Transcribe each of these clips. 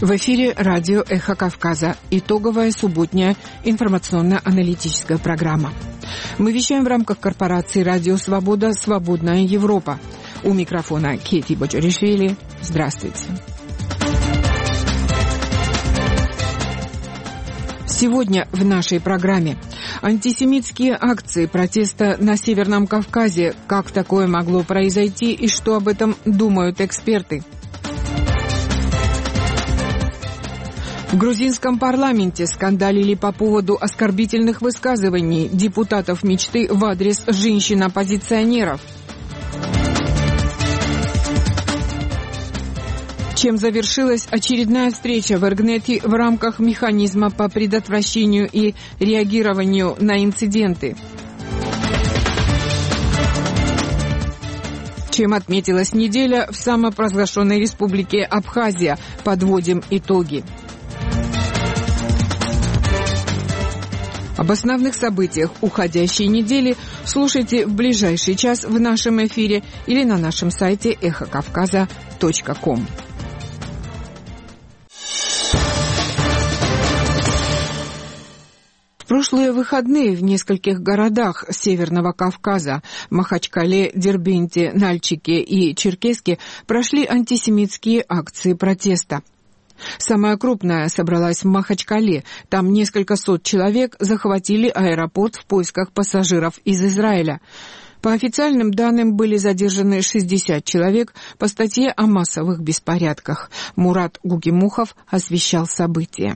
В эфире радио «Эхо Кавказа». Итоговая субботняя информационно-аналитическая программа. Мы вещаем в рамках корпорации «Радио Свобода. Свободная Европа». У микрофона Кети Боджоришвили. Здравствуйте. Сегодня в нашей программе антисемитские акции протеста на Северном Кавказе. Как такое могло произойти и что об этом думают эксперты? В грузинском парламенте скандалили по поводу оскорбительных высказываний депутатов мечты в адрес женщин-оппозиционеров. Чем завершилась очередная встреча в Эргнете в рамках механизма по предотвращению и реагированию на инциденты? Чем отметилась неделя в самопровозглашенной республике Абхазия? Подводим итоги. Об основных событиях уходящей недели слушайте в ближайший час в нашем эфире или на нашем сайте эхокавказа.ком. В прошлые выходные в нескольких городах Северного Кавказа – Махачкале, Дербенте, Нальчике и Черкесске – прошли антисемитские акции протеста. Самая крупная собралась в Махачкале. Там несколько сот человек захватили аэропорт в поисках пассажиров из Израиля. По официальным данным были задержаны 60 человек по статье о массовых беспорядках. Мурат Гугимухов освещал события.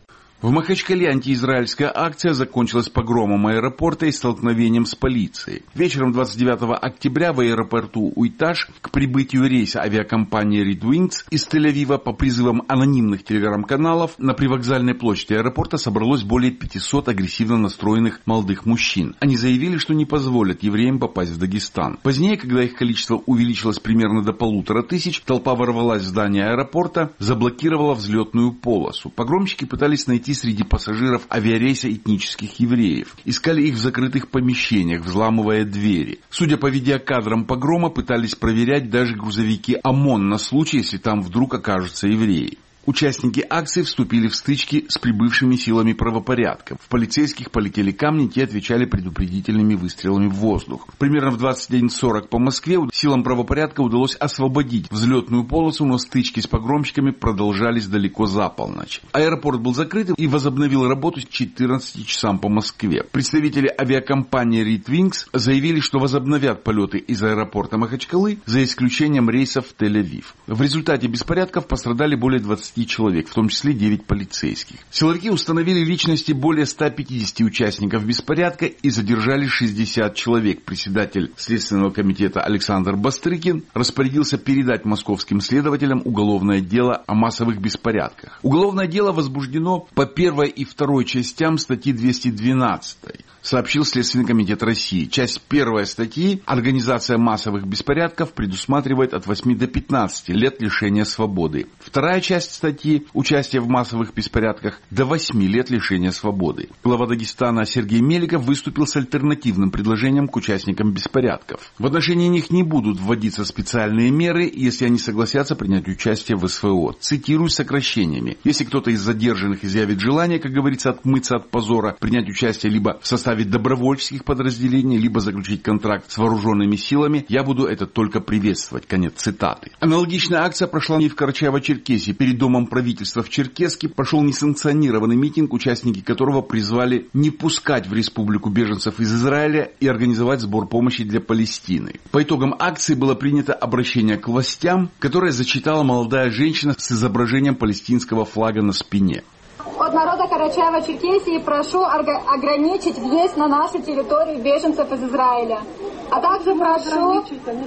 В Махачкале антиизраильская акция закончилась погромом аэропорта и столкновением с полицией. Вечером 29 октября в аэропорту Уйташ к прибытию рейса авиакомпании Red Wings из Тель-Авива по призывам анонимных телеграм-каналов на привокзальной площади аэропорта собралось более 500 агрессивно настроенных молодых мужчин. Они заявили, что не позволят евреям попасть в Дагестан. Позднее, когда их количество увеличилось примерно до 1500, толпа ворвалась в здание аэропорта, заблокировала взлетную полосу. Погромщики пытались найти среди пассажиров авиарейса этнических евреев. Искали их в закрытых помещениях, взламывая двери. Судя по видеокадрам погрома, пытались проверять даже грузовики ОМОН на случай, если там вдруг окажутся евреи. Участники акции вступили в стычки с прибывшими силами правопорядка. В полицейских полетели камни, те отвечали предупредительными выстрелами в воздух. Примерно в 21:40 по Москве силам правопорядка удалось освободить взлетную полосу, но стычки с погромщиками продолжались далеко за полночь. Аэропорт был закрыт и возобновил работу с 14 часам по Москве. Представители авиакомпании Red Wings заявили, что возобновят полеты из аэропорта Махачкалы за исключением рейсов в Тель-Авив. В результате беспорядков пострадали более 20 человек, в том числе 9 полицейских. Силовики установили личности более 150 участников беспорядка и задержали 60 человек. Председатель Следственного комитета Александр Бастрыкин распорядился передать московским следователям уголовное дело о массовых беспорядках. Уголовное дело возбуждено по 1 и 2 частям статьи 212, сообщил Следственный комитет России. Часть 1 статьи «Организация массовых беспорядков» предусматривает от 8 до 15 лет лишения свободы. Вторая часть статьи «Участие в массовых беспорядках» до 8 лет лишения свободы. Глава Дагестана Сергей Меликов выступил с альтернативным предложением к участникам беспорядков. В отношении них не будут вводиться специальные меры, если они согласятся принять участие в СВО. Цитирую сокращениями. Если кто-то из задержанных изъявит желание, как говорится, отмыться от позора, принять участие либо в составе добровольческих подразделений, либо заключить контракт с вооруженными силами, я буду это только приветствовать. Конец цитаты. Аналогичная акция прошла и в Карачаево-Черкесии. Перед домом правительства в Черкесске прошел несанкционированный митинг, участники которого призвали не пускать в республику беженцев из Израиля и организовать сбор помощи для Палестины. По итогам акции было принято обращение к властям, которое зачитала молодая женщина с изображением палестинского флага на спине. От народа Карачаево-Черкесии прошу ограничить въезд на нашу территорию беженцев из Израиля. А также прошу...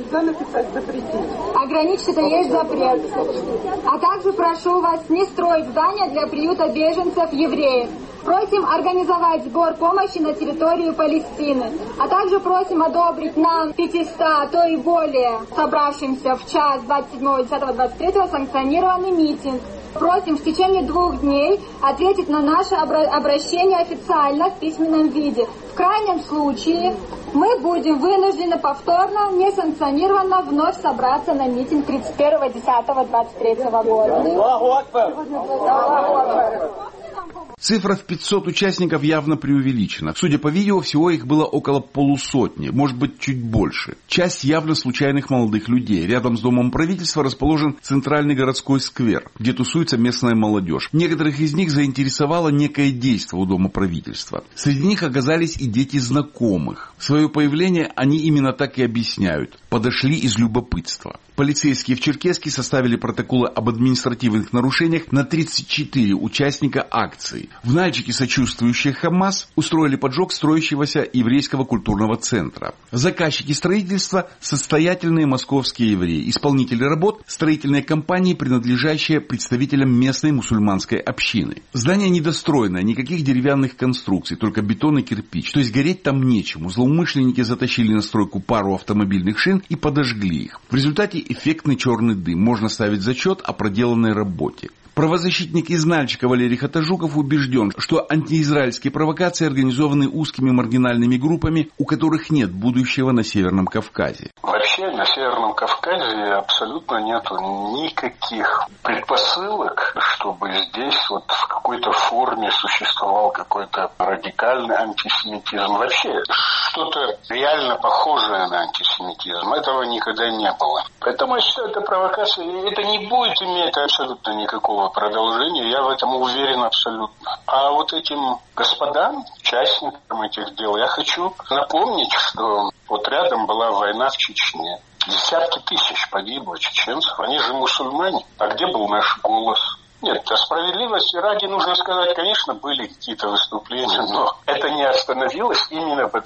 Ограничить, это есть запрет. А также прошу вас не строить здания для приюта беженцев евреев. Просим организовать сбор помощи на территорию Палестины. А также просим одобрить нам 500, а то и более собравшимся в час 27.10.23 санкционированный митинг. Просим в течение 2 дней ответить на наше обращение официально в письменном виде. В крайнем случае мы будем вынуждены повторно, несанкционированно вновь собраться на митинг 31.10.23 года. Цифра в 500 участников явно преувеличена. Судя по видео, всего их было около полусотни, может быть, чуть больше. Часть явно случайных молодых людей. Рядом с Домом правительства расположен центральный городской сквер, где тусуется местная молодежь. Некоторых из них заинтересовало некое действие у Дома правительства. Среди них оказались и дети знакомых. Свое появление они именно так и объясняют. Подошли из любопытства. Полицейские в Черкесске составили протоколы об административных нарушениях на 34 участника акции. В Нальчике, сочувствующие ХАМАС, устроили поджог строящегося еврейского культурного центра. Заказчики строительства – состоятельные московские евреи. Исполнители работ – строительные компании, принадлежащие представителям местной мусульманской общины. Здание недостроенное, никаких деревянных конструкций, только бетон и кирпич. То есть гореть там нечему. Злоумышленники затащили на стройку пару автомобильных шин и подожгли их. В результате эффектный черный дым. Можно ставить зачет о проделанной работе. Правозащитник из Нальчика Валерий Хатажуков убежден, что антиизраильские провокации организованы узкими маргинальными группами, у которых нет будущего на Северном Кавказе. Вообще на Северном Кавказе абсолютно нет никаких предпосылок, чтобы здесь вот в какой-то форме существовал какой-то радикальный антисемитизм. Вообще что-то реально похожее на антисемитизм. Этого никогда не было. Поэтому я считаю, это провокация. Это не будет иметь абсолютно никакого продолжения. Я в этом уверен абсолютно. А вот этим господам, участникам этих дел, я хочу напомнить, что вот рядом была война в Чечне. Десятки тысяч погибло чеченцев. Они же мусульмане. А где был наш голос? Нет, о справедливости ради нужно сказать, конечно, были какие-то выступления, но это не остановилось именно